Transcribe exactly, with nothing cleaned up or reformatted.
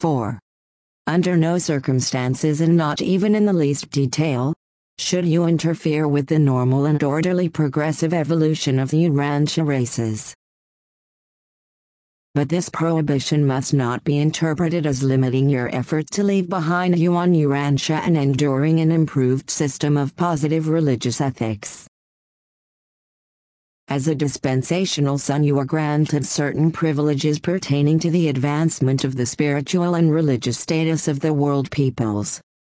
four. Under no circumstances, and not even in the least detail, should you interfere with the normal and orderly progressive evolution of the Urantia races. But this prohibition must not be interpreted as limiting your effort to leave behind you on Urantia an enduring and improved system of positive religious ethics. As a dispensational son, you are granted certain privileges pertaining to the advancement of the spiritual and religious status of the world peoples.